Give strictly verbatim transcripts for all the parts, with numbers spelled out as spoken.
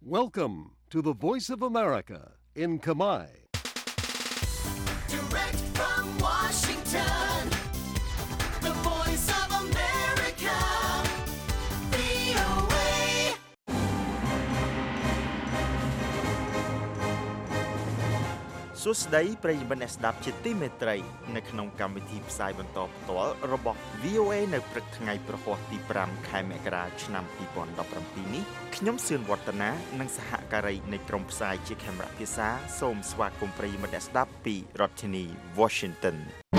Welcome to the Voice of America in Khmer. Direct from Washington, the Voice of America, វី អូ เอសួស្តីប្រិយមិត្តអ្នកស្ដាប់ជាទីមេត្រីនៅក្នុងកម្មវិធីផ្សាយបន្តផ្ទាល់របស់ វី អូ เอ នៅព្រឹកថ្ងៃប្រហ័សទីប្រាំខែមករាឆ្នាំពីរពាន់ដប់ប្រាំពីរនេះខ្ញុំសឿនវឌ្ឍនានិងសហការីនៃក្រុមផ្សាយជាខេមរៈភាសាសូមស្វាគមន៍ប្រិយមិត្តអ្នកស្ដាប់ពីរដ្ឋធានី Washington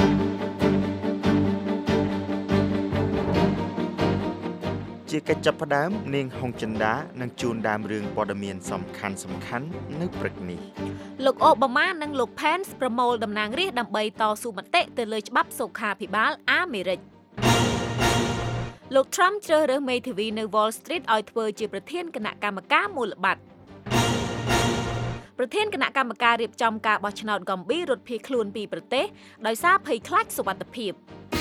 ជាកិច្ចចាប់ផ្ដើមនាងហុងចិន្តានឹងជួនដើមរឿងព័ត៌មានសំខាន់សំខាន់នៅព្រឹកនេះលោកអូបាម៉ានិងលោក Pence ប្រមូលតំណាងរាស្ត្រដើម្បីតស៊ូមតិទៅលើច្បាប់សុខាភិបាលអាមេរិកលោក Trump ជ្រើសរើសមេធាវីនៅ Wall Street ឲ្យធ្វើជាប្រធានគណៈកម្មការមូលបត្រប្រធានគណៈកម្មការរៀបចំការបោះឆ្នោតហ្គំប៊ីរត់ភៀសខ្លួនពីប្រទេសដោយសារភ័យខ្លាចសុវត្ថិភាព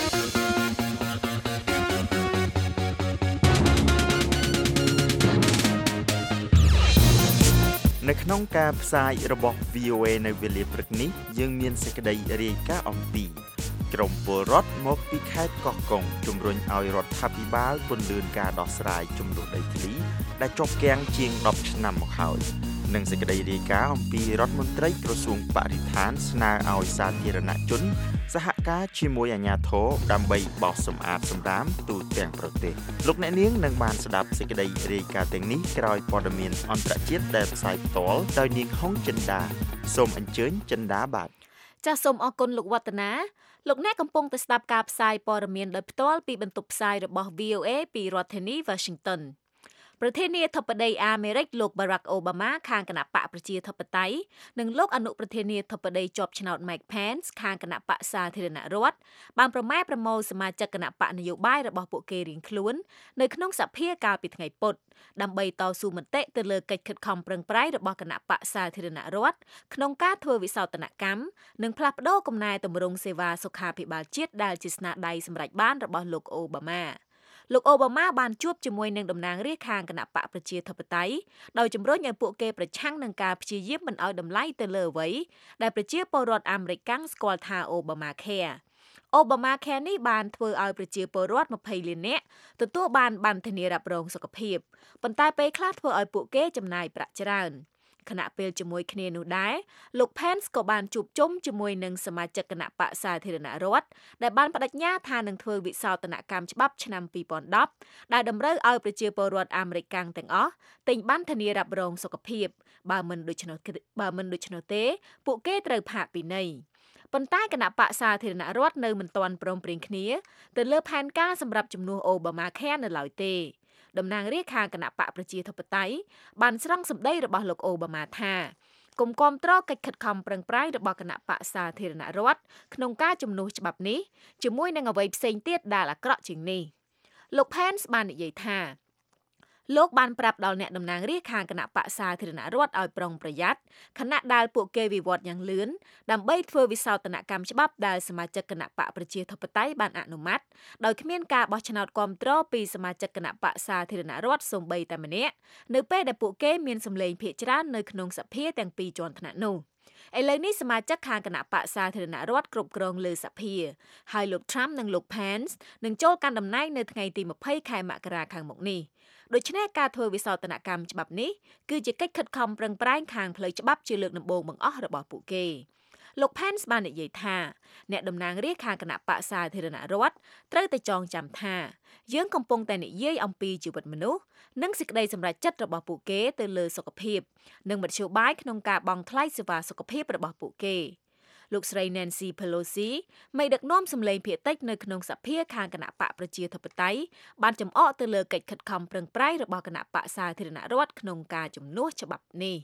នៅក្នុងការផ្សាយរបស់ វី អូ เอ នៅវេលាព្រឹកនេះយើងមានសេចក្តីរាយការណ៍អំពីក្រមពលរដ្ឋមកពីខេត្តកោះកុងជំរុញឲ្យរដ្ឋាភិបាលពន្យាការដោះស្រាយចំនួនដីធ្លីដែលជាប់គាំងជាងដប់ឆ្នាំមកហើយនិងសេចក្តីរាយការណ៍អំពីរដ្ឋមន្ត្រីក្រសួងបរិស្ថានស្នើឲ្យសាធារណជនសហការជាមួយអាជ្ញាធរដើម្បីបោសសម្អាតសម្រាមទូទាំងប្រទេសលោកអ្នកនាងនឹងបានស្ដាប់សេចក្តីរាយការណ៍ទាំងនេះក្រោយព័ត៌មានអន្តរជាតិដែលផ្សាយផ្ទាល់ដោយនាងហុងចិន្តាសូមអញ្ជើញចិន្តាបាទចាសសូមអរគុណលោកវឌ្ឍនាលោកអ្នកកំពុងតែស្ដាប់ការផ្សាយព័ត៌មានដោយផ្ទាល់ពីបន្ទប់ផ្សាយរបស់ វី អូ เอ ពីរដ្ឋធានី Washingtonប្រធានាធិបតីអាមេរិកលោក Barack Obama ខាងគណៈបកប្រជាធិបតេយ្យនិងលោកអនុប្រធានាធិបតីជាប់ឆ្នោត Mike Pence ខាងគណៈបកសាធារណរដ្ឋបានប្រម៉ែប្រមូលសមាជិកគណៈបកនយោបាយរបស់ពួកគេរៀងខ្លួននៅក្នុងសភាកាលពីថ្ងៃពុធដើម្បីតស៊ូមតិទៅលើកិច្ចខិតខំប្រឹងប្រែងរបស់គណៈបកសាធារណរដ្ឋក្នុងការធ្វើវិសោធនកម្មនិងផ្លាស់ប្តូរកំណែទម្រង់សេវាសុខាភិបាលជាតិដែលជាស្នាដៃសម្រេចបានរបស់លោក Obamaលោកអូបាម៉ាបានជួបជាមួយនឹងតំណាងរាស្ត្រខាងគណៈបកប្រជាធិបតេយ្យដោយជំរុញឲ្យពួកគេប្រឆាំងនឹងការព្យាយាមមិនឲ្យតម្លៃទៅលើអ្វីដែលប្រជាពលរដ្ឋអាមេរិកកាំងស្គាល់ថា Obamacare Obamacare នេះបានធ្វើឲ្យប្រជាពលរដ្ឋยี่สิบលាននាក់ទទួលបានប័ណ្ណធានារ៉ាប់រងសុខភាពប៉ុន្តែពេលខ្លះធ្វើឲ្យពួកគេចំណាយប្រាក់ច្រើនខណៈពេលជាមួយគ្នានោះដែរលោក Pence ក៏បានជួបជុំជាមួយនឹងសមាជិកគណៈបកសាធារណរដ្ឋដែលបានបដិញ្ញាថានឹងធ្វើវិសោធនកម្មច្បាប់ឆ្នាំពីរពាន់ដប់ដែលតម្រូវឲ្យប្រជាពលរដ្ឋអាមេរិកកាំងទាំងអស់ទិញប័ណ្ណធានារ៉ាប់រងសុខភាពបើមិនដូច្នោះបើមិនដូច្នោះទេពួកគេត្រូវផាកពិន័យប៉ុន្តែគណៈបកសាធារណរដ្ឋនៅមិនទាន់ព្រមព្រៀងគ្នាទៅលើផែនការសម្រាប់ជំនួស Obamacare នៅឡើយទេតំណាងរាស្ត្រខាងគណៈបកប្រជាធិបតេយ្យបានស្រង់សម្ដីរបស់លោកអូបាម៉ាថាគុំគាំទ្រកិច្ចខិតខំប្រឹងប្រែងរបស់គណៈបកសាធារណរដ្ឋក្នុងការជំនួសច្បាប់នេះជាមួយនឹងអ្វីផ្សេងទៀតដែលអាក្រក់ជាងនេះលោក Pence បាននិយាយថាលោកបានប្រាប់ដល់អ្នកតំណាងរាស្ត្រខាងគណៈបកសាធារណរដ្ឋឲ្យប្រុងប្រយ័ត្នខណៈដែលពួកគេវិវត្តយ៉ាងលឿនដើម្បីធ្វើវិសោធនកម្មច្បាប់ដែលសមាជិកគណៈបកប្រជាធិបតេយ្យបានអនុម័តដោយគ្មានការបោះឆ្នោតគាំទ្រពីសមាជិកគណៈបកសាធារណរដ្ឋសូម្បីតែម្នាក់នៅពេលដែលពួកគេមានសម្លេងភាគច្រើននៅក្នុងសភាទាំងពីរជាន់ថ្នាក់នោះឥឡូវនេះសមាជិកខាងគណៈបកសាធារណរដ្ឋគ្រប់គ្រងលើសភាហើយលោក Trump និងលោក Pence នឹងចូលកាន់តំណែងនៅថ្ងៃទីยี่สิบខែមករាខាងមុខនេះដូច្នេះការធ្វើវិសោធនកម្មច្បាប់នេះគឺជាកិច្ចខិតខំប្រឹងប្រែងខាងផ្លូវច្បាប់ជាលើកដំបូងបង្អស់របស់ពួកគេលោក Pence បាននិយាយថាអ្នកតំណាងរាស្ត្រខាងគណៈបកសាធារណរដ្ឋត្រូវតែចងចាំថាយើងកំពុងតែនិយាយអំពីជីវិតមនុស្សនិងសេចក្តីសម្រេចចិត្តរបស់ពួកគេទៅលើសុខភាពនិងមធ្យោបាយក្នុងការបង់ថ្លៃសេវាសុខភាពរបស់ពួកគេលោកស្រី Nancy Pelosi មេដឹកនាំសម្លេងភាគតិចនៅក្នុងសភាខាងគណៈបកប្រជាធិបតេយ្យបានចំអកទៅលើកិច្ចខិតខំប្រឹងប្រែងរបស់គណៈបកសាធារណរដ្ឋក្នុងការជំនួសច្បាប់នេះ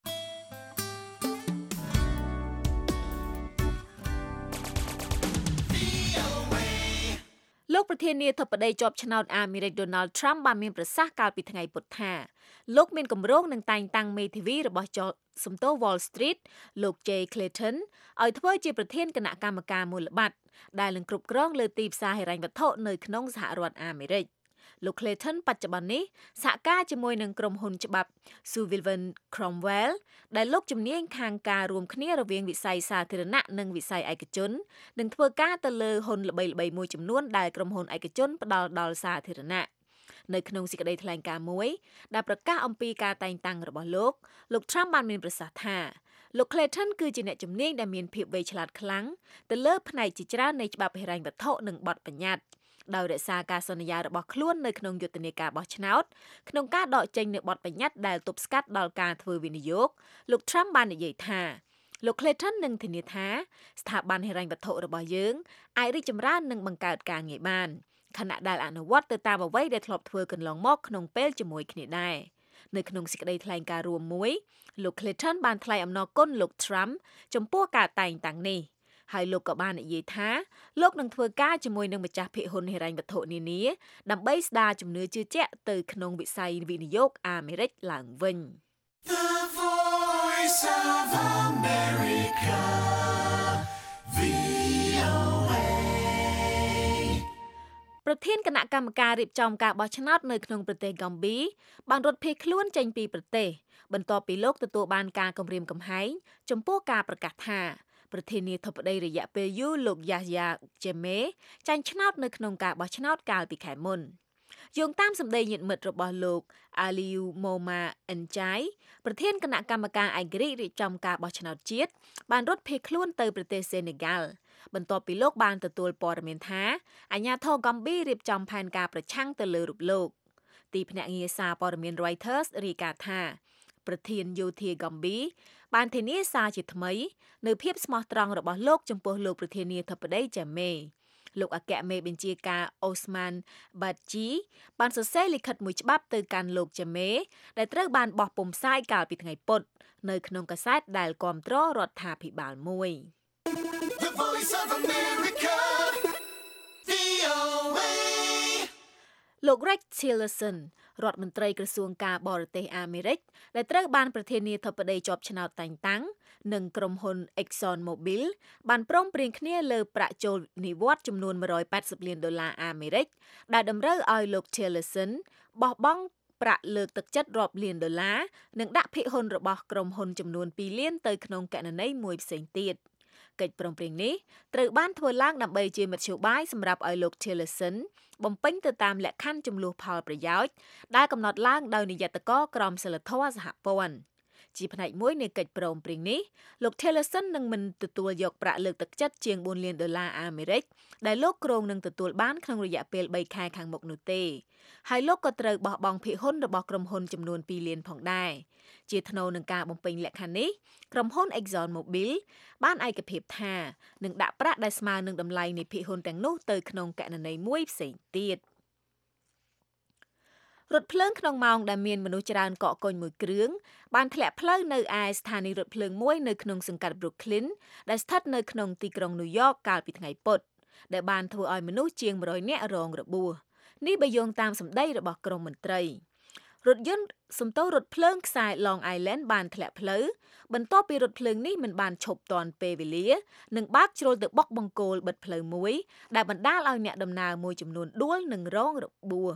លោកប្រធានាធិបតីជាប់ឆ្នោតអាមេរិក Donald Trump បានមានប្រសាសន៍កាលពីថ្ងៃពុធថាលោកមានគម្រោងនឹងតែងតាំងមេធាវីរបស់សំទោ Wall Street លោក Jay Clayton ឲ្យធ្វើជាប្រធានគណៈកម្មការមូលបត្រដែលនឹងគ្រប់គ្រងលើទីផ្សារហិរញ្ញវត្ថុនៅក្នុងសហរដ្ឋអាមេរិកលោក Clayton បច្ចុប្បន្ននេះសហការជាមួយនឹងក្រុមហ៊ុនច្បាប់ Sullivan Cromwell ដែលលោកជំនាញខាងការរួមគ្នារវាងវិស័យសាធារណៈនិងវិស័យឯកជននឹងធ្វើការទៅលើហ៊ុនល្បីៗមួយចំនួនដែលក្រុមហ៊ុនឯកជនផ្ដល់ដល់សាធារណៈនៅក្នុងសេចក្តីថ្លែងការណ៍មួយដែលប្រកាសអំពីការតែងតាំងរបស់លោកលោក Trump បានមានប្រសាសន៍ថាលោក Clayton គឺជាអ្នកជំនាញដែលមានភាពវៃឆ្លាតខ្លាំងទៅលើផ្នែកជាច្រើននៃច្បាប់ហិរញ្ញវត្ថុនិងបទបញ្ញត្តិដោយរក្សាការសន្យារបស់ខ្លួននៅក្នុងយុទ្ធនាការបោះឆ្នោតក្នុងការដកចេញនូវបទបញ្ញត្តិដែលទប់ស្កាត់ដល់ការធ្វើវិនិយោគលោក Trump បាននិយាយថាលោក Clayton នឹងធានាថាស្ថាប័នហិរញ្ញវត្ថុរបស់យើងអាចរីកចម្រើននិងបង្កើតការងារបានខណៈដែលអនុវត្តទៅតាមអ្វីដែលធ្លាប់ធ្វើកន្លងមកក្នុងពេលជាមួយគ្នាដែរនៅក្នុងសេចក្តីថ្លែងការណ៍រួមមួយលោក Clayton បានថ្លែងអំណរគុណលោក Trump ចំពោះការតែងតាំងនេះហើយលោកក៏បាននិយាយថាលោកនឹងធ្វើការជាមួយនឹងម្ចាស់ភាគហ៊ុនហិរញ្ញវត្ថុនានាដើម្បីស្ដារជំនឿជឿជាក់ទៅក្នុងវិស័យវិនិយោគអាមេរិកឡើងវិញ The Voice of America វី អូ เอប្រធានគណៈកម្មការរៀបចំការបោះឆ្នោតនៅក្នុងប្រទេសហ្គាំប៊ីបានរត់ភៀសខ្លួនចេញពីប្រទេសបន្ទាប់ពីលោកទទួលបានការគំរាមកំហែងចំពោះការប្រកាសថាប្រធានាធិបតីរយៈពេលយូរលោក Yahya Jammeh ចាញ់ឆ្នោតនៅក្នុងការបោះឆ្នោតកាលពីខែមុនយោងតាមសម្ដីញាតិមិត្តរបស់លោក Aliou Moma Njai ប្រធានគណៈកម្មការឯករាជ្យរៀបចំការបោះឆ្នោតជាតិបានរត់ភៀសខ្លួនទៅប្រទេសសេនេហ្គាល់បន្ទាប់ពីលោកបានទទួលព័ត៌មានថាអាជ្ញាធរហ្គាំប៊ីរៀបចំផែនការប្រឆាំងទៅលើរូបលោកទីភ្នាក់ងារសារព័ត៌មាន Reuters រាយការណ៍ថាប្រធានយោធាហ្គាំប៊ីបានធានាសារជាថ្មីនៅភាពស្មោះត្រង់របស់លោកចំពោះលោកប្រធានាធិបតី Jammeh លោកអគ្គមេបញ្ជាការ Osman Badji បានសរសេរលិខិតមួយច្បាប់ទៅកាន់លោក Jammeh ដែលត្រូវបានបោះពុម្ពផ្សាយកាលពីថ្ងៃពុធនៅក្នុងកាសែតដែលគាំទ្ររដ្ឋាភិបាលមួយ The Voice of America វី អូ เอលោក Rex Tillerson រដ្ឋមន្ត្រីក្រសួងការបរទេសអាមេរិកដែលត្រូវបានប្រធានាធិបតីជាប់ឆ្នោតតែងតាំងនិងក្រុមហ៊ុន Exxon Mobil បានព្រមព្រៀងគ្នាលើប្រាក់ចូលនិវត្តន៍ចំនួនone hundred eightyលានដុល្លារអាមេរិកដែលតម្រូវឲ្យលោក Tillerson បោះបង់ប្រាក់លើកទឹកចិត្តរាប់លានដុល្លារនិងដាក់ភាគហ៊ុនរបស់ក្រុមហ៊ុនចំនួនtwoលានទៅក្នុងគណនីមួយផ្សេងទៀតកិច្ចព្រមព្រៀងនេះត្រូវបានធ្វើឡើងដើម្បីជាមធ្យោបាយសម្រាប់ឲ្យលោក Tillerson បំពេញទៅតាមលក្ខខណ្ឌចំនួនផលប្រយោជន៍ដែលកំណត់ឡើងដោយនាយកករក្រមសីលធម៌សហព័ន្ធជាផ្នែកមួយនៃកិច្ចព្រមព្រៀងនេះលោក Tillerson នឹងមិនទទួលយកប្រាក់លើកទឹកចិត្តជាងfourលានដុល្លារអាមេរិកដែលលោកគ្រោងនឹងទទួលបានក្នុងរយៈពេលthreeខែខាងមុខនោះទេហើយលោកក៏ត្រូវបោះបង់ភាគហ៊ុនរបស់ក្រុមហ៊ុនចំនួនtwoលានផងដែរជាថ្នូវនឹងការបំពេញលក្ខខណ្ឌនេះក្រុមហ៊ុន Exxon Mobil បានឯកភាពថានឹងដាក់ប្រាក់ដែលស្មើនឹងតម្លៃនៃភាគហ៊ុនទាំងនោះទៅក្នុងគណនីមួយផ្សេងទៀតរថភ្លើងក្នុងម៉ោងដែលមានមនុស្សច្រើនកកកុញមួយគ្រឿងបានធ្លាក់ផ្លូវនៅឯស្ថានីយ៍រថភ្លើងមួយនៅក្នុងសង្កាត់ Brooklyn ដែលស្ថិតនៅក្នុងទីក្រុង New York កាលពីថ្ងៃពុធដែលបានធ្វើឲ្យមនុស្សជាងone hundredនាក់រងរបួសនេះបើយោងតាមសម្ដីរបស់ក្រមមន្ត្រីរថយន្តសំតោរថភ្លើងខ្សែ Long Island បានធ្លាក់ផ្លូវបន្ទាប់ពីរថភ្លើងនេះមិនបានឈប់ទាន់ពេលវេលានិងបើកជ្រុលទៅបុកបង្គោលបិទផ្លូវមួយដែលបណ្ដាលឲ្យអ្នកដំណើរមួយចំនួនដួលនិងរងរបួស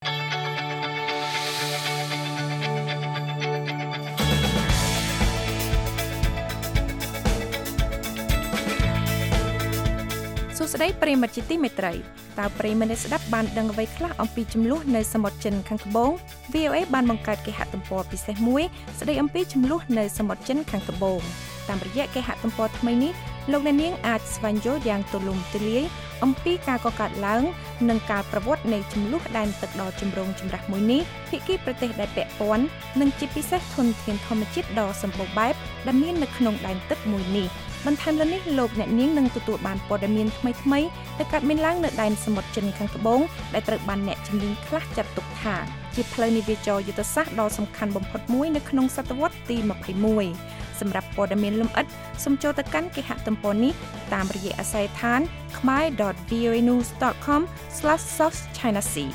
សួស្តីប្រិយមិត្តជាទីមេត្រីតើប្រិយមិត្តស្ដាប់បានដឹងអ្វីខ្លះអំពីចំនួននៅសមុទ្រចិនខាងត្បូង វី អូ เอ បានបង្កើតគេហទំព័រពិសេសមួយស្ដីអំពីចំនួននៅសមុទ្រចិនខាងត្បូងតាមរយៈគេហទំព័រថ្មីនេះលោកអ្នកនាងអាចស្វែងយល់យ៉ាងទូលំទូលាយអំពីការកកើតឡើងនិងការប្រវត្តិនៃចំនួនដែនទឹកដ៏ចម្រូងចម្រាសមួយនេះភាគីប្រទេសដែលពាក់ព័ន្ធនិងជាពិសេសធនធានធម្មជាតិដ៏សម្បូរបែបដែលមាននៅក្នុងដែនទឹកមួយនេះបន្ថែមលើនេះលោកអ្នកនាងនឹងទទួលបានព័ត៌មានថ្មីៗដែលកើតមានឡើងនៅដែនសមុទ្រចិនខាងត្បូងដែលត្រូវបានអ្នកជំនាញខ្លះចាត់ទុកថាជាផ្លូវនាវាចរយុទ្ធសាស្ត្រដ៏សំខាន់បំផុតមួយនៅក្នុងសតវត្សរ៍ទីtwenty-oneសម្រាប់ព័ត៌មានលម្អិតសូមចូលទៅកាន់គេហទំព័រនេះតាមរយៈអាស័យដ្ឋាន khmer dot v o a news dot com slash south china sea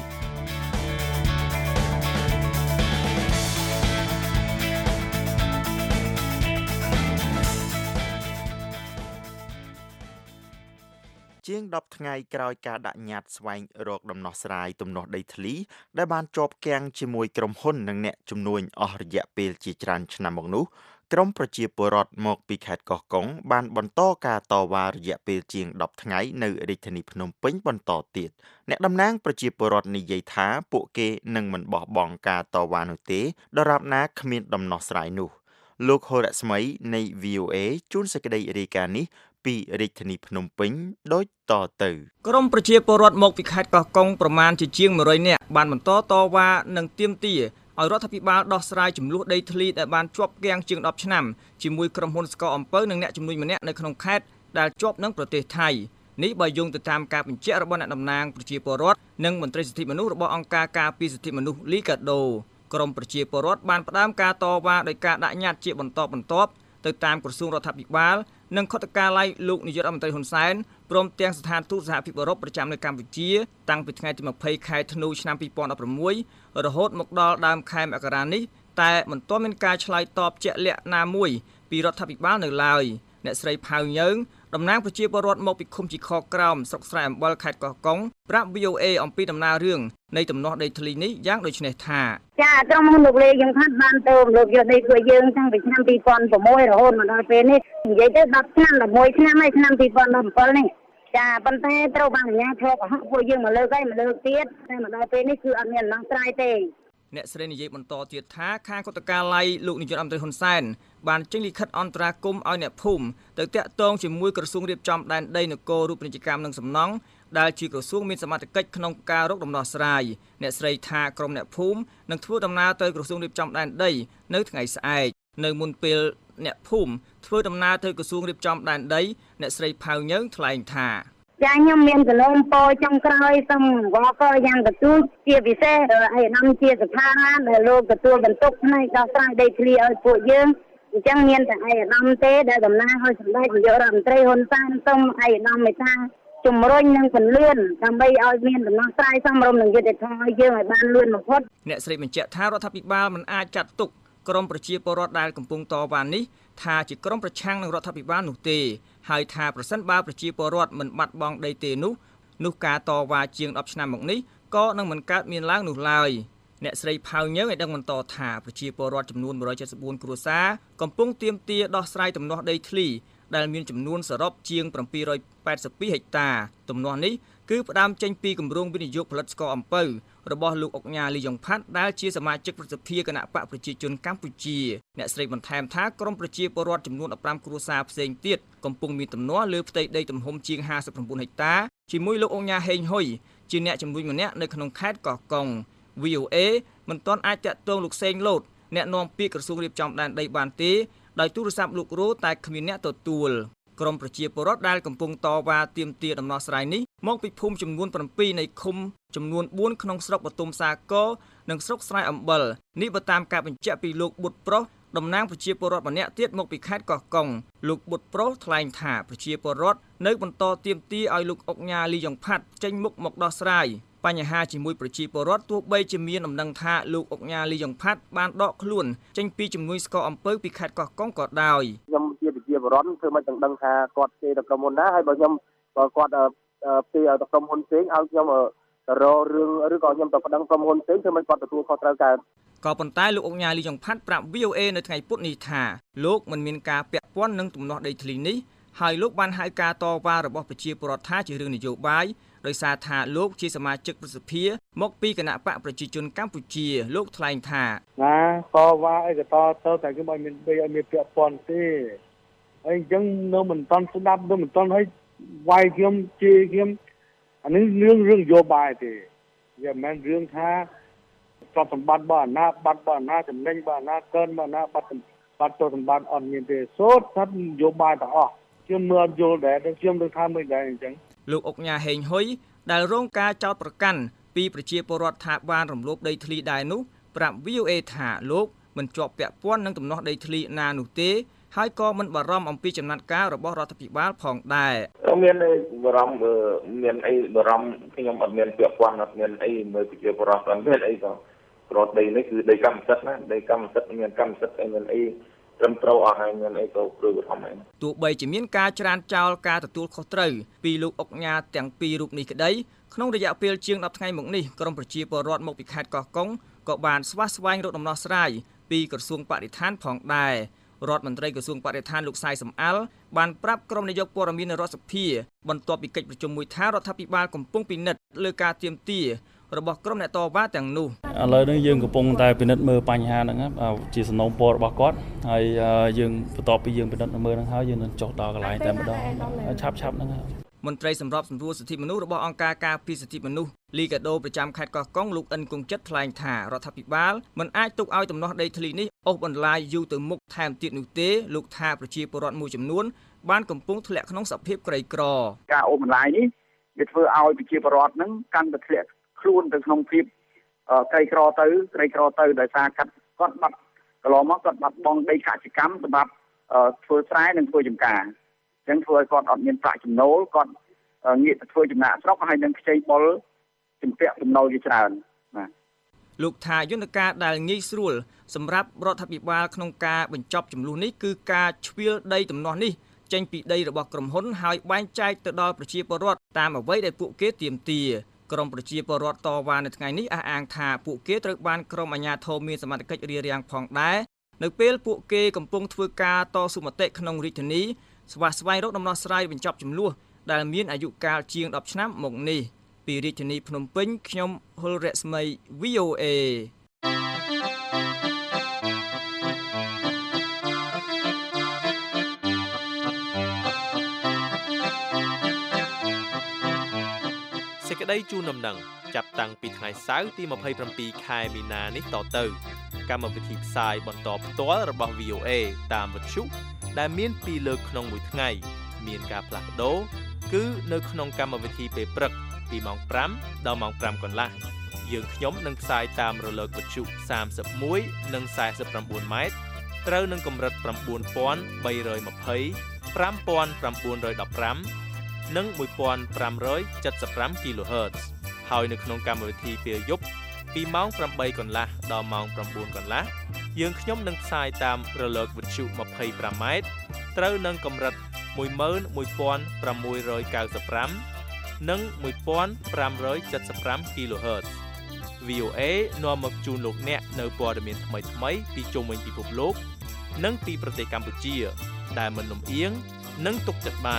ជាងដប់ថ្ងៃក្រោយការដាក់ញត្តិស្វែងរកដំណោះស្រាយទំនាស់ដីធ្លីដែលបានជាប់គាំងជាមួយក្រុមហ៊ុននិងអ្នកជំនួញអស់រយៈពេលជាច្រើនឆ្នាំមកនោះក្រមប្រជាពលរដ្ឋមកពីខេត្តកោះកុងបានបន្តការតវ៉ារយៈពេលជាងដប់ថ្ងៃនៅរាជធានីភ្នំពេញបន្តទៀតអ្នកតំណាងប្រជាពលរដ្ឋនិយាយថាពួកគេនឹងមិនបោះបង់ការតវ៉ានោះទេដរាបណាគ្មានដំណោះស្រាយនោះលោកហូរ៉ាស្មីនៃ វី អូ អេ ជួនសេចក្តីរាយការណ៍នេះពីរាជធានីភ្នំពេញដូចតទៅក្រមប្រជាពលរដ្ឋមកពីខេត្តកោះកុងប្រមាណជាជាងមួយរយនាក់បានបន្តតវ៉ានិងទាមទារឲ្យរដ្ឋាភិបាលដោះស្រាយចំនួនដីធ្លីដែលបានជាប់គាំងជាងដប់ឆ្នាំជាមួយក្រុមហ៊ុនស្ករអំពៅនិងអ្នកជំនួយម្នាក់នៅក្នុងខេត្តដែលជាប់នឹងប្រទេសថៃនេះបើយោងទៅតាមការបញ្ជាក់របស់អ្នកតំណាងប្រជាពលរដ្ឋនិងមន្ត្រីសិទ្ធិមនុស្សរបស់អង្គការការពារសិទ្ធិមនុស្សលីកាដូក្រមប្រជាពលរដ្ឋបានផ្ដើមការតវ៉ាដោយការដាក់ញត្តិជាបន្តបន្ទាប់ទៅតាមក្រសួងរដ្ឋាភិបាលនិងខុទ្ទកាល័យលោកនាយករដ្ឋមន្ត្រីហ៊ុនសែនព្រមទាំងស្ថានទូតសហភាពអឺរ៉ុបប្រចាំនៅកម្ពុជាតាំងពីថ្ងៃទីម្ភៃខែធ្នូឆ្នាំពីរពាន់ដប់ប្រាំមួយរហូតមកដល់ដើមខែមករានេះតែមិនទាន់មានការឆ្លើយតបជាក់លាក់ណាមួយពីរដ្ឋាភិបាលនៅឡើយអ្នកស្រីផៅយើងតំណាងប្រជាពលរដ្ឋមកពីឃុំជីខក្រោមស្រុកស្រែអំបិលខេត្តកោះកុងប្រាប់ វី អូ អេ អំពីដំណើររឿងនៃដំណោះដីធ្លីនេះយ៉ាងដូចនេះថាចាក្រុមហ៊ុនលោកលេយើងខាត់បានទៅលោកយកដីពួកយើងតាំងពីឆ្នាំពីរពាន់ប្រាំមួយរហូតមកដល់ពេលនេះនិយាយទៅដប់ឆ្នាំដល់មួយឆ្នាំហើយឆ្នាំពីរពាន់ដប់ប្រាំនេះចាប៉ុន្តែត្រូវបានអាជ្ញាធរកោះពួកយើងមកលើកហើយមកលើកទៀតតែមកដល់ពេលនេះគឺអត់មានដំណោះស្រាយទេអ្នកស្រីនិយាយបន្តទៀតថាខាងខុទ្ទកាល័យលោកនាយករដ្ឋមន្ត្រីហ៊ុនសែនបានចេញលិខិតអន្តរាគមន៍ឲ្យអ្នកភូមិទៅតាក់ទងជាមួយក្រសួងរៀបចំដែនដីនគររូបនីយកម្មនិងសំណង់ដែលជាក្រសួងមានសមត្ថកិច្ចក្នុងការរកដំណោះស្រាយអ្នកស្រីថាក្រុមអ្នកភូមិនឹងធ្វើដំណើរទៅក្រសួងរៀបចំដែនដីនៅថ្ងៃស្អែកនៅមុនពេលអ្នកភូមិធ្វើដំណើរទៅក្រសួងរៀបចំដែនដីអ្នកស្រីផៅយើងថ្លែងថាចាខ្ញុំមានសំណូមពរចុងក្រោយសូមវល់ក៏យ៉ាងទទូចជាពិសេសឯកឧត្តមជាស្ថានដែលលោកទទួលបន្ទុកផ្នែកដោះស្រាយដីធ្លីឲ្យពួកយើងអញ្ចឹងមានតែឯកឧត្តមទេដែលតំណាងឲ្យសម្ដេចនាយករដ្ឋមន្ត្រីហ៊ុនសែនសូមឯកឧត្តមមេត្តាជំរុញនិងពន្លឿនដើម្បីឲ្យមានដំណោះស្រាយសមរម្យនិងយុត្តិធម៌ឲ្យយើងឲ្យបានលឿនបំផុតអ្នកស្រីបញ្ជាក់ថារដ្ឋាភិបាលមិនអាចចាត់ទុកក្រមប្រជាពលរដ្ឋដែលកំពុងតវ៉ានេះថាជាក្រមប្រឆាំងនឹងរដ្ឋាភិបាលនោះទេហើយថាប្រសិនបើប្រជាពលរដ្ឋមិនបាត់បង់ដីទេនោះនោះការតវ៉ាជាងដប់ឆ្នាំមកនេះក៏នឹងមិនកើតមានឡើងនោះឡើយអ្នកស្រីផៅញើឲ្យដឹងបន្តថាប្រជាពលរដ្ឋចំនួនមួយរយเจ็ดสิบสี่គ្រួសារកំពុងទាមទារដោះស្រាយដំណោះដីធ្លីដែលមានចំនួនសរុបជាងbảy trămแปดสิบสองហិកតាដំណោះនេះគឺផ្ដើមចេញពីគម្រោងវិនិយោគផលិតស្ករអំពៅរបស់លោកអុកញ៉ាលីយ៉ុងផាត់ដែលជាសមាជិកប្រសិទ្ធិគណៈបកប្រជាជនកម្ពុជាអ្នកស្រីបន្ថែមថាក្រមប្រជាពលរដ្ឋចំនួនដប់ប្រាំគ្រួសារផ្សេងទៀតកំពុងមានទំនាស់លើផ្ទៃដីទំហំជាងห้าสิบเก้าហិកតាជាមួយលោកអុកញ៉ាហេងហ៊ុយជាអ្នកជំនួយម្នាក់នៅក្នុងខេត្តកោះកុង វី អូ អេ មិនទាន់អាចតាក់ទងលោកសេងលូតអ្នកនាំពាក្យក្រសួងរៀបចំដែនដីបានទេដោយទូរស័ព្ទលោករោតែគ្មានអ្នកទទួលក្រមប្រជាពលរដ្ឋដែលកំពុងតវ៉ាទាមទារដំណោះស្រាយនេះមកពីភូមិចំនួនbảyនៃឃុំចំនួនបួនក្នុងស្រុកបទុមសាគរនិងស្រុកស្រែអំបិលនេះបើតាមការបញ្ជាក់ពីលោកបុត្រប្រុសតំណាងប្រជាពលរដ្ឋម្នាក់ទៀតមកពីខេត្តកោះកុងលោកបុត្រប្រុសថ្លែងថាប្រជាពលរដ្ឋនៅបន្តទាមទារឲ្យលោកអុកញ៉ាលីយ៉ុងផាត់ចេញមុខមកដោះស្រាយបញ្ហាជាមួយប្រជាពលរដ្ឋទោះបីជាមានដំណឹងថាលោកអុកញ៉ាលីយ៉ុងផាត់បានដកខ្លួនចេញពីជំនួយស្ករអំពៅពីខេត្តកោះកុងក៏ដោយខ្ញុំជាប្រជាពលរដ្ឋធ្វើមិនទាំងដឹងថាគាត់ទេទៅក្រុមហ៊ុនណាហើយបើខ្ញុំបើគាត់ពីទៅក្រុមហ៊ុនផ្សេងឲ្យខ្ញុំទៅរករឿងឬក៏ខ្ញុំទៅប្តឹងក្រុមហ៊ុនផ្សេងធ្វើមិនគាត់ទទួលខុសត្រូវកើតក៏ប៉ុន្តែលោកអុកញ៉ាលីយ៉ុងផាត់ប្រាប់ វី អូ អេ នៅថ្ងៃពុធនេះថាលោកមិនមានការពាក់ព័ន្ធនឹងទំនាស់ដីធ្លីនេះហើយលោកបានហៅការតវ៉ារបស់ប្រជាពលរដ្ឋថាជារឿងនយោបាយដោយសារថាលោកជាសមាជិកប្រសិទ្ធិមកពីគណៈបកប្រជាជនកម្ពុជាលោកថ្លែងថាណាតវ៉ាអីក៏តទៅតែខ្ញុំឲ្យមានបីឲ្យមានពាក់ព័ន្ធទេហើយអញ្ចឹងនៅមិនតន់ស្ដាប់នៅមិនតន់ឲ្យវាយខ្ញុំជាខ្ញុំអានេះរឿងរឿងនយោបាយទេវាមិនមែនរឿងថាទ្រព្យសម្បត្តិរបស់អាណាបាត់របស់អាណាចំណេញរបស់អាណាកើនរបស់អាណាបាត់បាត់ទ្រព្យសម្បត្តិអត់មានទេសូត្រថានយោបាយទាំងអស់ខ្ញុំមើលយល់ដែរខ្ញុំនឹងថាមិនដែរអញ្ចឹងលោកអុកញ៉ាហេងហ៊ុយដែលរងការចោទប្រកាន់ពីប្រជាពលរដ្ឋថាបានរំលោភដីធ្លីដែរនោះប្រាប់ វី អូ អេ ថាលោកមិនជាប់ពាក់ព័ន្ធនឹងដំណោះដីធ្លីណានោះទេហើយក៏មិនបារម្ភអំពីចំណាត់ការរបស់រដ្ឋាភិបាលផងដែរមានអីបារម្ភមានអីបារម្ភខ្ញុំអត់មានពាក់ព័ន្ធអត់មានអីមើលប្រជាពលរដ្ឋអត់មានអីក៏ព្រោះដីនេះគឺដីកម្មសិទ្ធិណាដីកម្មសិទ្ធិមានកម្មសិទ្ធិអីមានអីត្រឹមត្រូវអស់ហើយមានអីក៏ព្រួយបារម្ភដែរទោះបីជាមានការច្រានចោលការទទួលខុសត្រូវពីលោកអុកញ៉ាទាំងពីររូបនេះក្តីក្នុងរយៈពេលជាងដប់ថ្ងៃមកនេះក្រមប្រជាពលរដ្ឋមកពីខេត្តកោះកុងក៏បានស្វាស្វែងរកដំណោះស្រាយពីក្រសួងបរិស្ថានផងដែររដ្ឋមន្ត្រីក្រសួងបរិស្ថានលោកសាយសំអាល់បានប្រាប់ក្រុមនាយកព័ត៌មានរដ្ឋសភាបន្ទាប់ពីកិច្ចប្រជុំមួយថារដ្ឋាភិបាលកំពុងពិនិត្យលើការទាមទាររបស់ក្រុមអ្នកតវ៉ាទាំងនោះឥឡូវនេះយើងកំពុងតែពិនិត្យមើលបញ្ហាហ្នឹងជាសំណូមពររបស់គាត់ហើយយើងបន្ទាប់ពីយើងពិនិត្យមើលហ្នឹងហើយយើងនឹងចុះដល់កន្លែងតែម្ដងឆាប់ឆាប់ហ្នឹងមន្ត្រីសម្របសម្រួលសិទ្ធិមនុស្សរបស់អង្គការការពារសិទ្ធិមនុស្សលីកាដូប្រចាំខេត្តកោះកុងលោកអិនគង្ជិតថ្លែងថារដ្ឋាភិបាលមិនអាចទុកឲ្យដំណោះដីធ្លីនេះអូសបន្លាយយូរទៅមុខថែមទៀតនោះទេលោកថាប្រជាពលរដ្ឋមួយចំនួនបានកំពុងធ្លាក់ក្នុងសភាពក្រីក្រការអូសបន្លាយនេះវាធ្វើឲ្យប្រជាពលរដ្ឋហ្នឹងកាន់តែធ្លាក់ខ្លួនទៅក្នុងភាពក្រីក្រទៅក្រីក្រទៅដោយសារកាត់គាត់បាត់កន្លងមកគាត់បាត់បង់ដីកសិកម្មសម្រាប់ធ្វើស្រែនិងធ្វើចម្ការអញ្ចឹងធ្វើឲ្យគាត់អត់មានប្រាក់ចំណូលគាត់ងាកទៅធ្វើចំណាក់ស្រុកហើយនឹងខ្ចីបុលជំពាក់ចំណូលជាច្រើនបាទលោកថាយន្តការដែលងាយស្រួលសម្រាប់រដ្ឋាភិបាលក្នុងការបញ្ចប់ចំនួននេះគឺការឈ្វាលដីដំណោះនេះចេញពីដីរបស់ក្រុមហ៊ុនហើយបែងចែកទៅដល់ប្រជាពលរដ្ឋតាមអ្វីដែលពួកគេទាមទារក្រមប្រជាពលរដ្ឋតវ៉ានៅថ្ងៃនេះអះអាងថាពួកគេត្រូវបានក្រុមអាជ្ញាធរមានសមត្ថកិច្ចរារាំងផងដែរនៅពេលពួកគេកំពុងធ្វើការតស៊ូមតិក្នុងរាជធានីស្វះស្វែងរកដំណោះស្រាយបញ្ចប់ចំនួនដែលមានអាយុកាលជាងដប់ឆ្នាំមកនេះពីរាជធានីភ្នំពេញខ្ញុំហុលរស្មី វី អូ អេសេចក្តីជូនដំណឹងចាប់តាំងពីថ្ងៃសៅរ៍ទីម្ភៃប្រាំពីរខែមីនានេះតទៅកម្មវិធីផ្សាយបន្តផ្ទាល់របស់ វី អូ អេ តាមវិទ្យុដែលមានពីរលើកក្នុងមួយថ្ងៃមានការផ្លាស់ប្ដូរគឺនៅក្នុងកម្មវិធីពេលព្រឹកពីម៉ោងប្រាំដល់ម៉ោងប្រាំកន្លះយើងខ្ញុំនឹងផ្សាយតាមរលកវិទ្យុសាមសិបមួយនិងសែសិបប្រាំបួនម៉ែត្រត្រូវនឹងកម្រិត៩,៣២០ ៥,៩១៥ និងមួយពាន់ប្រាំរយចិតសិបប្រាំ គីឡូហឺតซ์ហើយនៅក្នុងកម្មវិធីពេលយប់ពីម៉ោងប្រាំបីកន្លះដល់ម៉ោងប្រាំបួនកន្លះយើងខ្ញុំនឹងផ្សាយតាមរលកវិទ្យុ ម្ភៃប្រាំម៉ែត្រត្រូវនឹងកម្រិតមួយម៉ឺនមួយពាន់ប្រាំមួយរយកៅសិបប្រាំ និងមួយពាន់ប្រាំរយចិតសិបប្រាំ គីឡូហឺតซ์ វី អូ អេ នាំមកជូនលោកអ្នកនៅព័ត៌មានថ្មីៗពីជុំវិញពិភពលោកនិងពីប្រទេសកម្ពុជាដែលមិនលំអៀងនិងទុកចិត្តបាន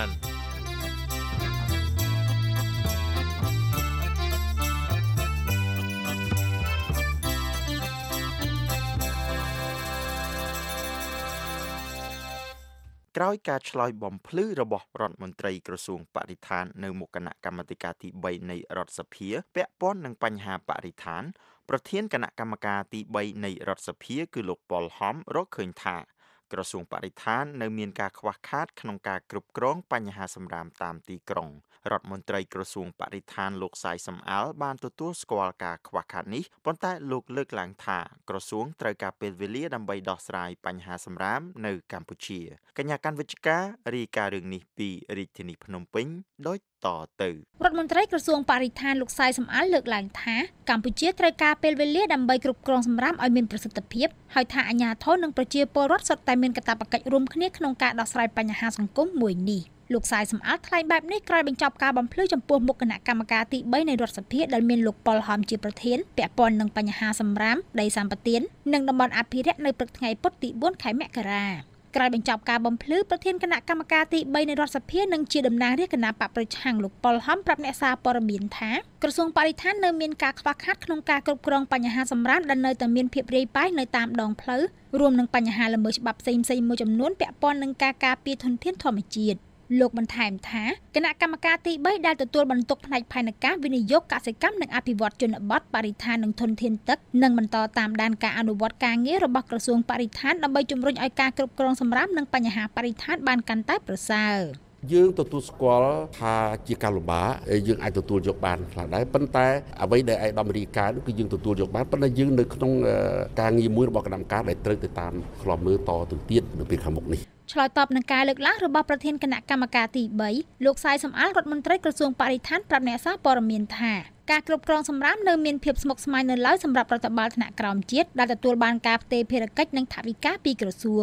ក្រោយការឆ្លើយបំភ្លឺរបស់រដ្ឋមន្ត្រីក្រសួងបរិស្ថាននៅមុខគណៈកម្មាធិការទីបីនៃរដ្ឋសភាពាក់ព័ន្ធនឹងបញ្ហាបរិស្ថានប្រធានគណៈកម្មការទីបីនៃរដ្ឋសភាគឺលោកប៉ុលហំរកឃើញថាក្រសួងបរិស្ថាននៅមានការខ្វះខាតក្នុងការគ្រប់គ្រងបញ្ហាសំរាមតាមទីក្រុងរដ្ឋមន្ត្រីក្រសួងបរិស្ថានលោកសាយសំអាលបានទទួលស្គាល់ការខ្វះខាតនេះប៉ុន្តែលោកលើកឡើងថាក្រសួងត្រូវការពេលវេលាដើម្បីដោះស្រាយបញ្ហាសំរាមនៅកម្ពុជាកញ្ញាកាន់វិជ្ជការរាយការណ៍រឿងនេះពីរាជធានីភ្នំពេញដោយតទៅរដ្ឋមន្ត្រីក្រសួងបរិស្ថានលោកសាយសំអាលលើកឡើងថាកម្ពុជាត្រូវការពេលវេលាដើម្បីគ្រប់គ្រងសំរាមឲ្យមានប្រសិទ្ធភាពហើយថាអាជ្ញាធរនិងប្រជាពលរដ្ឋសុទ្ធតែមានកាតព្វកិច្ចរួមគ្នាក្នុងការដោះស្រាយបញ្ហាសង្គមមួយនេះលោកសាយសំអាលថ្លែងបែបនេះក្រោយបញ្ចប់ការបំភ្លឺចំពោះមុខគណៈកម្មការទីបីនៃរដ្ឋសភាដែលមានលោកប៉ុលហំជាប្រធានពាក់ព័ន្ធនឹងបញ្ហាសំរាមដីសម្បត្តិនិងតំបន់អភិរក្សនៅព្រឹកថ្ងៃពុធទីបួនខែមករាក្រោយបញ្ចប់ការបំភ្លឺប្រធានគណៈកម្មការទីបីនៃរដ្ឋសភានិងជាតំណាងរាជគណៈបកប្រឆាំងលោកប៉ុលហំប្រាប់អ្នកសារព័ត៌មានថាក្រសួងបរិស្ថាននៅមានការខ្វះខាតក្នុងការគ្រប់គ្រងបញ្ហាសំរាមដែលនៅតែមានភាពរាយប៉ាយនៅតាមដងផ្លូវរួមនឹងបញ្ហាល្មើសច្បាប់ផ្សេងៗមួយចំនួនពាក់ព័ន្ធនឹងការការពារធនធានធម្មជាតិលោកបន្ថែមថាគណៈកម្មការទីបីដែលទទួលបន្ទុកផ្នែកផែនការវិនិយោគកសិកម្មនិងអភិវឌ្ឍជនបទបរិស្ថាននិងធនធានទឹកនឹងបន្តតាមដានការអនុវត្តការងាររបស់ក្រសួងបរិស្ថានដើម្បីជំរុញឲ្យការគ្រប់គ្រងសំរាមនិងបញ្ហាបរិស្ថានបានកាន់តែប្រសើរយើងទទួលស្គាល់ថាជាការលំបាកយើងអាចទទួលយកបានខ្លះដែរប៉ុន្តែអ្វីដែលឯកឧត្តមរាជការនោះគឺយើងទទួលយកបានប៉ុន្តែយើងនៅក្នុងការងារមួយរបស់គណៈកម្មការដែលត្រូវទៅតាមខ្លំមើលតទៅទៀតនៅពេលខាងមុខនេះឆ្លើយតបនឹងការលើកឡើងរបស់ប្រធានគណៈកម្មការទីបីលោកសាយសំអាលរដ្ឋមន្ត្រីក្រសួងបរិស្ថានប្រាប់អ្នកសារព័ត៌មានថាការគ្រប់គ្រងសំរាមនៅមានភាពស្មុគស្មាញនៅឡើយសម្រាប់រដ្ឋបាលថ្នាក់ក្រោមជាតិដែលទទួលបានការផ្ទេរភារកិច្ចនិងថវិកាពីក្រសួង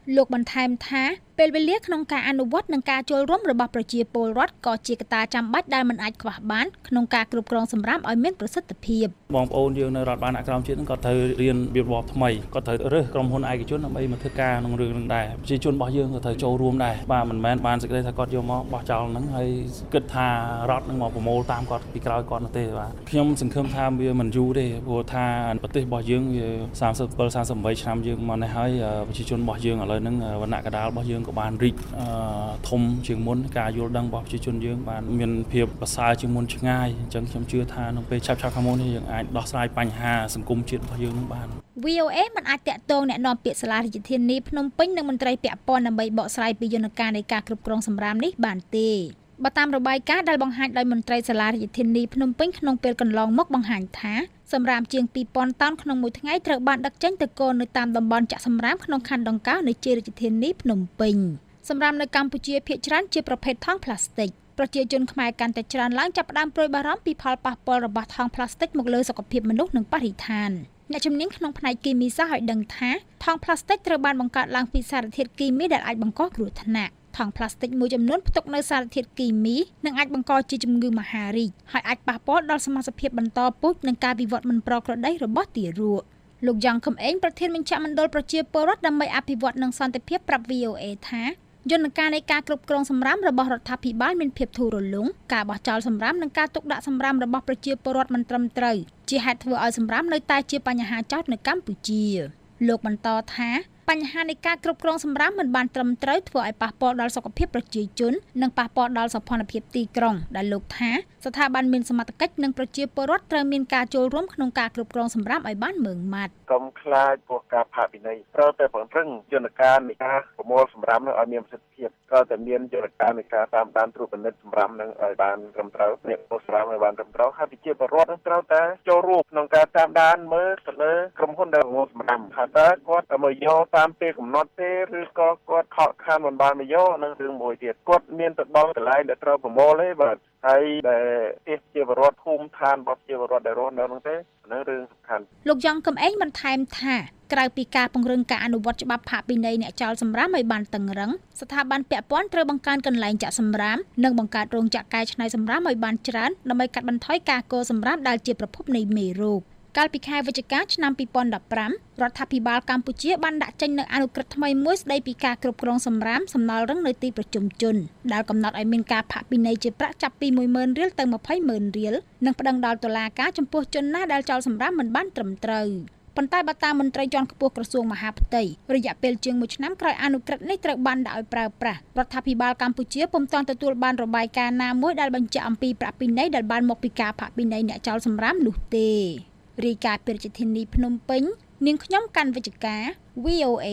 លោកបន្ថែមថាពេលវេលាក្នុងការអនុវត្តនិងការចូលរួមរបស់ប្រជាពលរដ្ឋក៏ជាកត្តាចាំបាច់ដែលមិនអាចខ្វះបានក្នុងការគ្រប់គ្រងសម្រាមឲ្យមានប្រសិទ្ធភាពបងប្អូនយើងនៅរដ្ឋបាលអ្នកក្រមជាតិក៏ត្រូវរៀនរបៀបរបបថ្មីក៏ត្រូវរើសក្រុមហ៊ុនឯកជនដើម្បីមកធ្វើការក្នុងរឿងនឹងដែរប្រជាជនរបស់យើងក៏ត្រូវចូលរួមដែរបាទមិនមែនបានសេចក្តីថាគាត់យកមកបោះចោលហ្នឹងហើយគិតថារដ្ឋនឹងមកប្រមូលតាមគាត់ពីក្រោយគាត់នោះទេបាទខ្ញុំសង្ឃឹមថាវាមិនយូរទេព្រោះថាប្រទេសរបស់យើងវាសាមសិបbảy សាមសិប៨ឆ្នាំយើងមកនេះហើយប្រជាជនរបស់យើងឥឡូវហ្នឹងវណ្ណៈកណ្ដាលរបស់យើងក៏បានរីកធំជាងមុនការយល់ដឹងរបស់ប្រជាជនយើងបានមានភាពប្រសើរជាងមុនឆ្ងាយអញ្ចឹងខ្ញុំជឿថាក្នុងពេលឆាប់ៗខាងមុខនេះយើងអាចដោះស្រាយបញ្ហាសង្គមជាតិរបស់យើងនឹងបានវី អូ เอ មិនអាចតាក់ទងអ្នកនាំពាក្យសាលារាជធានីភ្នំពេញនិងមន្ត្រីពាក់ព័ន្ធដើម្បីបកស្រាយពីយន្តការនៃការគ្រប់គ្រងសម្រាមនេះបានទេបើតាមរបាយការណ៍ដែលបង្ហាញដោយមន្ត្រីសាលារាជធានីភ្នំពេញក្នុងពេលកន្លងមកបង្ហាញថាសម្រាមជាងពីរពាន់តោនក្នុងមួយថ្ងៃត្រូវបានដឹកចេញទៅកូននៅតាមតំបន់ចាក់សម្រាមក្នុងខណ្ឌដង្កោនៃរាជធានីភ្នំពេញសម្រាមនៅកម្ពុជាភាគច្រើនជាប្រភេទថង់ប្លាស្ទិកប្រជាជនខ្មែរកាន់តែច្រើនឡើងចាប់ផ្ដើមព្រួយបារម្ភពីផលប៉ះពាល់របស់ថង់ប្លាស្ទិកមកលើសុខភាពមនុស្សនិងបរិស្ថានអ្នកជំនាញក្នុងផ្នែកគីមីសាស្ត្រឲ្យដឹងថាថង់ប្លាស្ទិកត្រូវបានបង្កើតឡើងពីសារធាតុគីមីដែលអាចបង្កគ្រោះថ្នាក់ថង់ប្លាស្ទិកមួយចំនួនផ្ទុកនៅសារធាតុគីមីនិងអាចបង្កជាជំងឺមហារីកហើយអាចប៉ះពាល់ដល់សមាសភាពបន្តពូជនិងការវិវត្តមិនប្រក្រតីរបស់ទារកលោកយ៉ងខឹមអេងប្រធានមជ្ឈមណ្ឌលប្រជាពលរដ្ឋដើម្បីអភិវឌ្ឍនិងសន្តិភាពប្រាប់ វី អូ เอ ថាយន្តការនៃការគ្រប់គ្រងសម្រាមរបស់រដ្ឋាភិបាលមានភាពធូររលុងការបោះចោលសម្រាមនិងការទុកដាក់សម្រាមរបស់ប្រជាពលរដ្ឋមិនត្រឹមត្រូវជាហេតុធ្វើឲ្យសម្រាមនៅតែជាបញ្ហាចោទនៅកម្ពុជាលោកបន្តថាបញ្ហានៃការគ្រប់គ្រងសម្រាមមិនបានត្រឹមត្រូវធ្វើឲ្យប៉ះពាល់ដល់សុខភាពប្រជាជននិងប៉ះពាល់ដល់សោភ័ណភាពទីក្រុងដែលលោកថាស្ថាប័នមានសមត្ថកិច្ចនិងប្រជាពលរដ្ឋត្រូវមានការចូលរួមក្នុងការគ្រប់គ្រងសម្រាមឲ្យបានម៉ឺងម៉ាត់កុំខ្លាចពោះការផាកពិន័យត្រូវតែប្រឹងយន្តការនៃការប្រមូលសម្រាមនឹងឲ្យមានប្រសិទ្ធភាពត្រូវតែមានយន្តការនៃការតាមដានត្រួតពិនិត្យសម្រាមនឹងឲ្យបានត្រឹមត្រូវអ្នកប្រមូលសម្រាមឲ្យបានត្រឹមត្រូវហើយប្រជាពលរដ្ឋនឹងត្រូវតែចូលរួមក្នុងការតាមដានមើលទៅលើក្រុមហ៊ុនដែលប្រមូលសម្រាមថាតើគាត់មកយកតាមពេលកំណត់ទេឬក៏គាត់ខកខានមិនបានមកយកនឹងរឿងមួយទៀតគាត់មានទៅដល់កន្លែងដែលត្រូវប្រមូលទេបាទហើយដែលទេសជាបរដ្ឋភូមិឋានរបស់ជាបរដ្ឋដែលរស់នៅនោះទេនៅរឿងសំខាន់លោកយ៉ងកំឯងបន្ថែមថាក្រៅពីការពង្រឹងការអនុវត្តច្បាប់ផាកពិន័យអ្នកចោលសម្រាមឲ្យបានតឹងរឹងស្ថាប័នពាក់ព័ន្ធត្រូវបង្កើនកន្លែងចាក់សម្រាមនិងបង្កើតរោងចក្រកែច្នៃសម្រាមឲ្យបានច្រើនដើម្បីកាត់បន្ថយការកូរសម្រាមដែលជាប្រភពនៃមេរោគកាលពីខែវិច្ឆិកាឆ្នាំពីរពាន់ដប់ប្រាំរដ្ឋាភិបាលកម្ពុជាបានដាក់ចេញនូវអនុក្រឹត្យថ្មីមួយស្តីពីការគ្រប់គ្រងសម្រាមសំណល់រឹងនៅទីប្រជុំជនដែលកំណត់ឲ្យមានការផាកពិន័យជាប្រាក់ចាប់ពីមួយម៉ឺនរៀលទៅម្ភៃម៉ឺនរៀលនិងប្តឹងដល់តុលាការចំពោះជនណាដែលចោលសម្រាមមិនបានត្រឹមត្រូវប៉ុន្តែបើតាមមន្ត្រីជាន់ខ្ពស់ក្រសួងមហាផ្ទៃរយៈពេលជាងមួយឆ្នាំក្រោយអនុក្រឹត្យនេះត្រូវបានដាក់ឲ្យប្រើប្រាស់រដ្ឋាភិបាលកម្ពុជាពុំទាន់ទទួលបានរបាយការណ៍ណាមួយដែលបញ្ជាក់អំពីប្រាក់ពិន័យដែលបានមកពីការផាកពិន័យអ្នកចោលសម្រាមនោះទេរាយការណ៍ពីរាជធានីភ្នំពេញនាងខ្ញុំកាន់វិជ្ជការ វី អូ เอ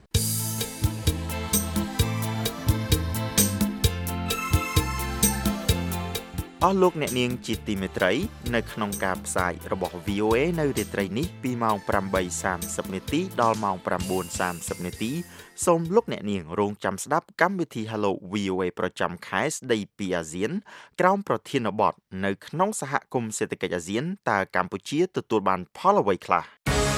អស់លោកអ្នកនាងជាទីមេត្រីនៅក្នុងការផ្សាយរបស់ វី អូ เอ នៅរាត្រីនេះពីម៉ោងប្រាំបីសាមសិបនាទីដល់ម៉ោងប្រាំបួនសាមសិបនាទីសូមលោកអ្នកនាងរងចាំស្ដាប់កម្មវិធី Hello វី អូ เอ ប្រចាំខែស្ដីពីអាស៊ានក្រោមប្រធានបទនៅក្នុងសហគមន៍សេដ្ឋកិច្ចអាស៊ានតើកម្ពុជាទទួលបានផលអ្វីខ្លះ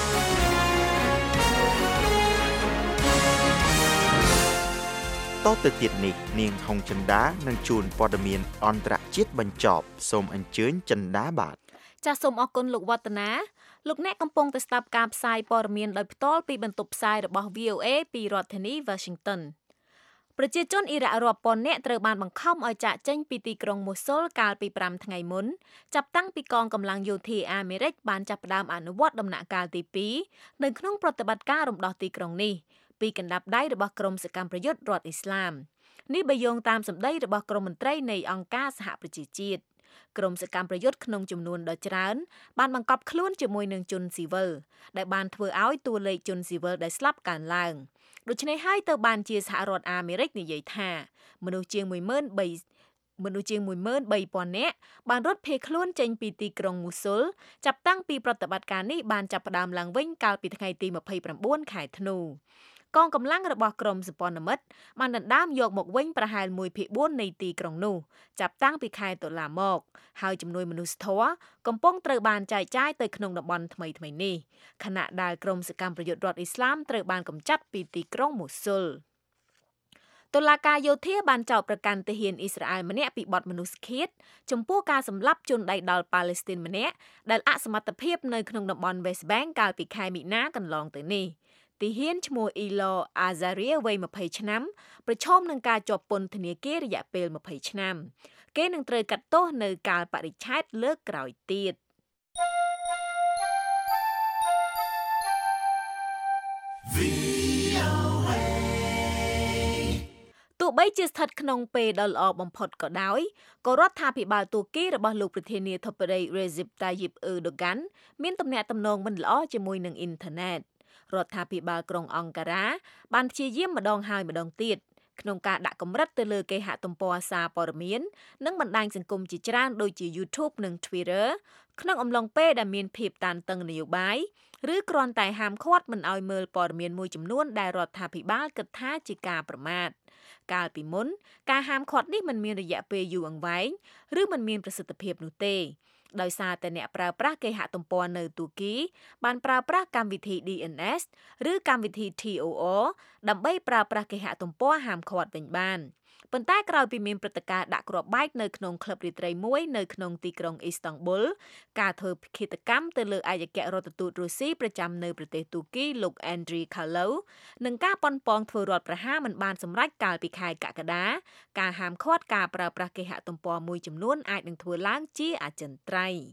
តទៅទៀតនេះនាងហុងចិន្តានឹងជួនព័ត៌មានអន្តរជាតិបញ្ចប់សូមអញ្ជើញចិន្តាបាទចាសសូមអរគុណលោកវឌ្ឍនាលោកអ្នកកំពុងតែស្ដាប់ការផ្សាយព័ត៌មានដោយផ្ទាល់ពីបន្ទប់ផ្សាយរបស់ វី អូ เอ ពីរដ្ឋធានី Washington ប្រជាជនអ៊ីរ៉ាក់រាប់ពាន់នាក់ត្រូវបានបង្ខំឲ្យចាកចេញពីទីក្រុងម៉ូស៊ុលកាលពីប្រាំថ្ងៃមុនចាប់តាំងពីកងកម្លាំងយោធាអាមេរិកបានចាប់ផ្ដើមអនុវត្តដំណាក់កាលទីពីរនៅក្នុងប្រតិបត្តិការរំដោះទីក្រុងនេះពីកណ្ដាប់ដៃរបស់ក្រមសកម្មប្រយុទ្ធរដ្ឋអ៊ីស្លាមនេះបើយោងតាមសម្ដីរបស់ក្រមមន្ត្រីនៃអង្គការសហប្រជាជាតិក្រមសកម្មប្រយុទ្ធក្នុងចំនួនដ៏ច្រើនបានបង្កប់ខ្លួនជាមួយនឹងជនស៊ីវិលដែលបានធ្វើឲ្យតួលេខជនស៊ីវិលដែលស្លាប់កើនឡើងដូច្នេះហើយទៅបានជាសហរដ្ឋអាមេរិកនិយាយថាមនុស្សជាង មួយម៉ឺនបីមនុស្សជាង មួយម៉ឺនបីពាន់នាក់បានរត់ភៀសខ្លួនចេញពីទីក្រុងមូស៊ុលចាប់តាំងពីប្រតិបត្តិការនេះបានចាប់ផ្ដើមឡើងវិញកាលពីថ្ងៃទីម្ភៃប្រាំបួនខែធ្នូកងកម្លាំងរបស់ក្រមសម្ព័ន្ធមិត្តបានដណ្ដើមយកមកវិញប្រហែលមួយភាគបួននៃទីក្រុងនោះចាប់តាំងពីខែតុលាមកហើយជំនួយមនុស្សធម៌កំពុងត្រូវបានចែកចាយទៅក្នុងតំបន់ថ្មីៗនេះខណៈដែលក្រុមសកម្មប្រយុទ្ធរដ្ឋអ៊ីស្លាមត្រូវបានកម្ចាត់ពីទីក្រុងមូស៊ុលតុលាការយោធាបានចោទប្រកាន់ទាហានអ៊ីស្រាអែលម្នាក់ពីបទមនុស្សឃាតចំពោះការសម្លាប់ជនដៃដល់ប៉ាឡេស្ទីនម្នាក់ដែលអសមត្ថភាពនៅក្នុងតំបន់ West Bank កាលពីខែមិនិនាកន្លងទៅនេះទាហានឈ្មោះអ៊ីឡូអាហ្សារីវ័យยี่สิบឆ្នាំប្រឈមនឹងការជាប់ពន្ធនាគាររយៈពេលยี่สิบឆ្នាំគេនឹងត្រូវកាត់ទោសនៅកាលបរិច្ឆេទលើកក្រោយទៀតទោះបីជាស្ថិតក្នុងពេលដ៏ល្អបំផុតក៏ដោយក៏រដ្ឋាភិបាលទូគីរបស់លោកប្រធានាធិបតី Recep Tayyip Erdogan មានទំនាក់ទំនងមិនល្អជាមួយនឹងអ៊ីនធឺណិតរដ្ឋាភិបាលក្រុងអង្ការ៉ាបានព្យាយាមម្ដងហើយម្ដងទៀតក្នុងការដាក់កម្រិតទៅលើគេហទំព័រសារព័ត៌មាននិងបណ្ដាញសង្គមជាច្រើនដូចជា YouTube និង Twitter ក្នុងអំឡុងពេលដែលមានភាពតានតឹងនយោបាយឬគ្រាន់តែហាមឃាត់មិនឲ្យមើលព័ត៌មានមួយចំនួនដែលរដ្ឋាភិបាលគិតថាជាការប្រមាថកាលពីមុនការហាមឃាត់នេះមិនមានរយៈពេលយូរអង្វែងឬមិនមានប្រសិទ្ធភាពនោះទេដោយសារតែអ្នកប្រើប្រាស់គេហទំព័រនៅទូគីបានប្រើប្រាស់កម្មវិធី ឌី អេន អេស ឬកម្មវិធី ที អូ អារ ដើម្បីប្រើប្រាស់គេហទំព័រហាមឃាត់វិញបានប៉ុន្តែក្រោយពីមានព្រឹត្តិការណ៍ដាក់គ្រាប់បែកនៅក្នុងក្លឹបរាត្រីមួយនៅក្នុងទីក្រុងអ៊ីស្តង់ប៊ុលការធ្វើឃាតកម្មទៅលើឯកអគ្គរដ្ឋទូតរុស្ស៊ីប្រចាំនៅប្រទេសទូគីលោក Andrei Karlov និងការប៉ុនប៉ងធ្វើរដ្ឋប្រហារមិនបានសម្រេចកាលពីខែកក្កដាការហាមឃាត់ការប្រើប្រាស់គេហទំព័រមួយចំនួនអាចនឹងធ្វើឡើងជាអចិន្ត្រៃយ៍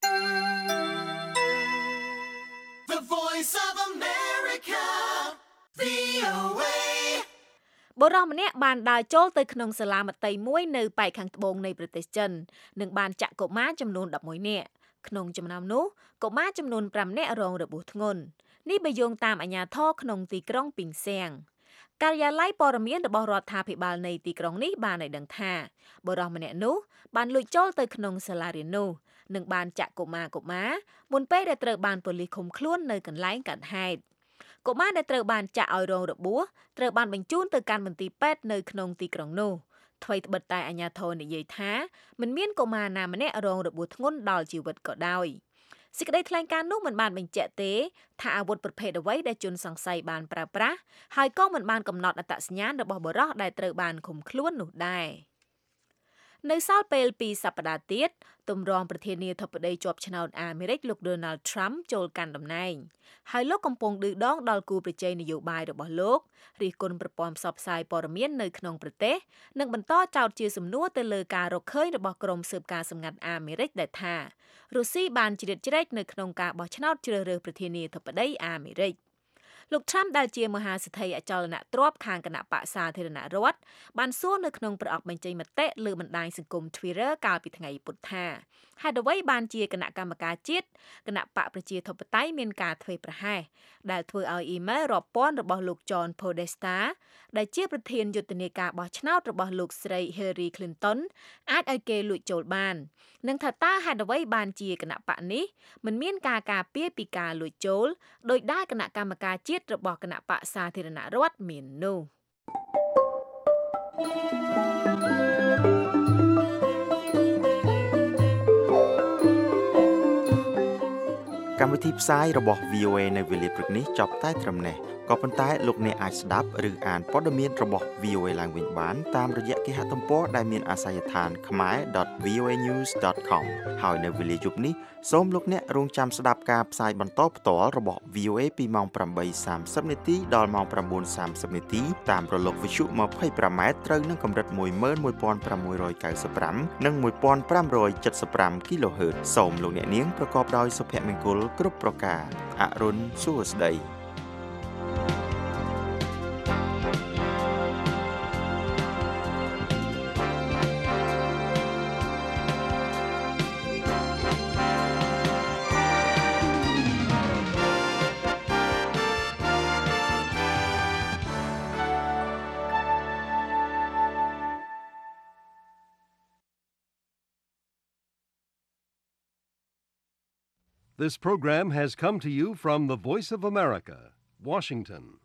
The Voice of America វី អូ เอបុរសម្នាក់បានដើរចូលទៅក្នុងសាលាមត្តេយ្យមួយនៅប៉ែកខាងត្បូងនៃប្រទេសចិននិងបានចាក់កុមារចំនួនដប់មួយនាក់ក្នុងចំណោមនោះកុមារចំនួនប្រាំនាក់រងរបួសធ្ងន់នេះបើយោងតាមអាជ្ញាធរក្នុងទីក្រុងពីងសៀងការិយាល័យព័ត៌មានរបស់រដ្ឋាភិបាលនៃទីក្រុងនេះបានឲ្យដឹងថាបុរសម្នាក់នោះបានលួចចូលទៅក្នុងសាលារៀននោះនិងបានចាក់កុមារកុមារមុនពេលដែលត្រូវបានប៉ូលីសឃុំខ្លួននៅកន្លែងកើតហេតុកុមារដែលត្រូវបានចាក់ឲ្យរងរបួសត្រូវបានបញ្ជូនទៅកាន់មន្ទីរពេទ្យនៅក្នុងទីក្រុងនោះថ្មីត្បិតតែអាជ្ញាធរនិយាយថាមិនមានកុមារណាម្នាក់រងរបួសធ្ងន់ដល់ជីវិតក៏ដោយសេចក្តីថ្លែងការណ៍នោះមិនបានបញ្ជាក់ទេថាអាវុធប្រភេទអ្វីដែលជនសង្ស័យបានប្រើប្រាស់ហើយក៏មិនបានកំណត់អត្តសញ្ញាណរបស់បុរសដែលត្រូវបានឃុំខ្លួននោះដែរនៅសល់ពេលពីសប្តាហ៍ទៀតទម្រាំប្រធានាធិបតីជាប់ឆ្នោតអាមេរិកលោក Donald Trump ចូលកាន់តំណែងហើយលោកកំពុងឌឺដងដល់គូប្រជែងនយោបាយរបស់លោករិះគន់ប្រព័ន្ធផ្សព្វផ្សាយព័ត៌មាននៅក្នុងប្រទេសនិងបន្តចោទជាសំណួរទៅលើការរកឃើញរបស់ក្រុមស៊ើបការសម្ងាត់អាមេរិកដែលថារុស្ស៊ីបានជ្រៀតជ្រែកនៅក្នុងការបោះឆ្នោតជ្រើសរើសប្រធានាធិបតីអាមេរិកលោក Trump ដែលជាមហាសេដ្ឋីអចលនទ្រព្យខាងគណៈបក្សសាធារណរដ្ឋបានសួរនៅក្នុងប្រអប់បញ្ចេញមតិលើបណ្ដាញសង្គម Twitter កាលពីថ្ងៃពុធថាហេតុអ្វីបានជាគណៈកម្មការជាតិគណៈបកប្រជាធិបតេយ្យមានការធ្វេសប្រហែសដែលធ្វើឲ្យអ៊ីមែលរាប់ពាន់របស់លោក John Podesta ដែលជាប្រធានយុទ្ធនាការបោះឆ្នោតរបស់លោកស្រី Hillary Clinton អាចឲ្យគេលួចចូលបាននិងថាតើហេតុអ្វីបានជាគណៈបកនេះមិនមានការការពារពីការលួចចូលដោយដែលគណៈកម្មការជាតិរបស់គណៈបក្សសាធារណរដ្ឋមាននោះកម្មវិធីផ្សាយរបស់ វី អូ เอ នៅវេលាព្រឹកនេះចប់តែត្រឹមនេះក៏ប៉ុន្តែលោកអ្នកអាចស្ដាប់ឬអានព័ត៌មានរបស់ វី អូ เอ ឡើងវិញបានតាមរយៈគេហទំព័រដែលមានអាសយដ្ឋាន khmae dot v o a news dot com ហើយនៅវេលាយប់នេះសូមលោកអ្នករងចាំស្ដាប់ការផ្សាយបន្តផ្ទាល់របស់ វី អូ เอ ពីម៉ោង ប្រាំបីសាមសិបនាទីដល់ម៉ោង ប្រាំបួនសាមសិបនាទីតាមរលកវិទ្យុ ยี่สิบห้า ម៉ែត្រត្រូវនឹងកម្រិត một nghìn một trăm chín mươi lăm និង một nghìn năm trăm bảy mươi lăm គីឡូហឺតសូមលោកអ្នកនាងប្រកបដោយសុភមង្គលគ្រប់ប្រការអរុនសួស្ដី This program has come to you from the Voice of America, Washington.